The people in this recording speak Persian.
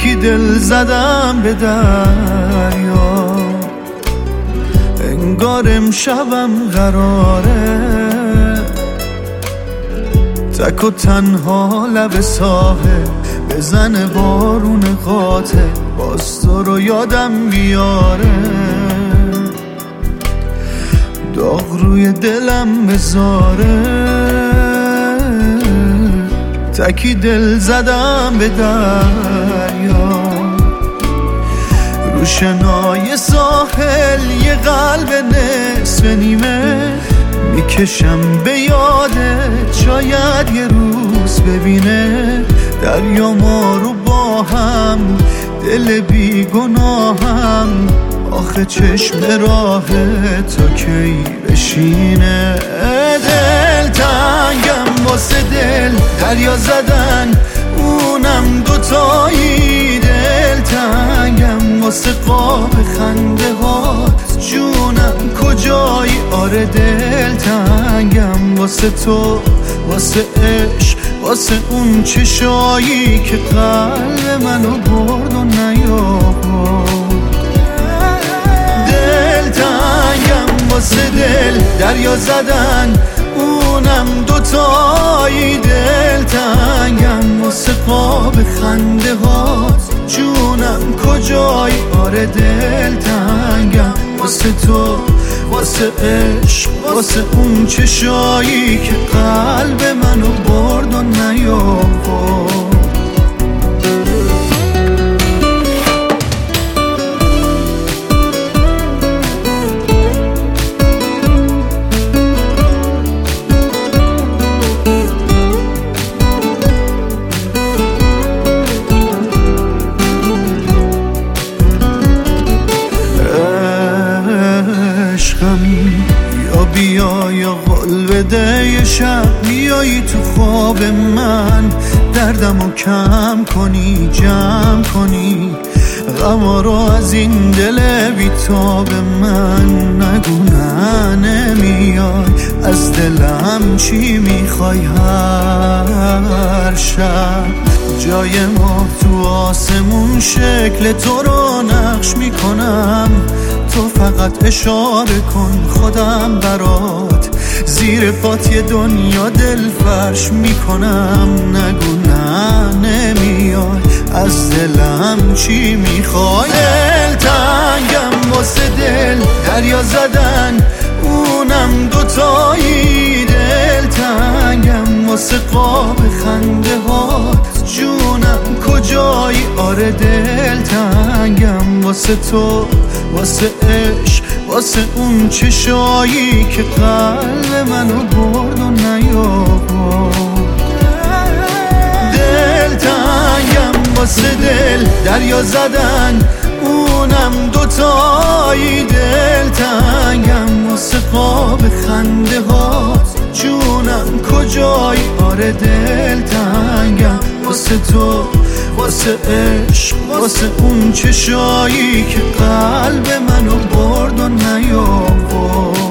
یکی دل زدم به دریا، انگار امشبم قراره تک و تنها لب ساحل بزنه بارون قاطع، باز تو رو یادم بیاره، داغ روی دلم بذاره. تکی دل زدم به دریا، رو شنای ساحل یه قلب نصف نیمه میکشم به یادت، شاید یه روز ببینه دریا ما رو با هم، دل بی گناهم آخه چشم راه تا کی بشینه. دل تنگم واسه دل دریا زدن، اونم دوتایی، دل تنگم واسه قاب خنده هات، جونم کجایی؟ آره دل تنگم واسه تو، واسه عشق، واسه اون چشایی که قلب منو برد و نیاورد. دل تنگم واسه دل دریا زدن، اونم دوتایی، دل تنگم واسه قاب خنده هات، جونم کجایی؟ آره دل تنگم واسه تو، واسه عشق، واسه اون چشایی که قلب منو برد و نیاورد. یا بیا یا قول بده یه شب بیایی تو خواب من، دردمو کم کنی، جمع کنی غما رو از این دل بیتاب من. نگو نه نمیای، از دلم چی میخوای؟ هر شب جای ما تو آسمون شکل تو رو نقش میکنم، تو فقط اشاره کن خودم برات، زیر پات یه دنیا دل فرش میکنم. نگو نه نمیای، از دلم چی میخوای؟ دل تنگم واسه دل دریا زدن، اونم دوتایی، دل تنگم واسه قاب خنده هات، جونم کجایی؟ آره دل تنگم واسه تو، واسه عشق، واسه اون چشایی که قلب منو برد و نیاورد. دل تنگم واسه دل دریا زدن، اونم دوتایی، دل تنگم واسه قاب خنده هات، جونم کجایی؟ آره دل تنگم واسه تو، واسه عشق، واسه اون چشایی که قلب منو برد و نیاورد.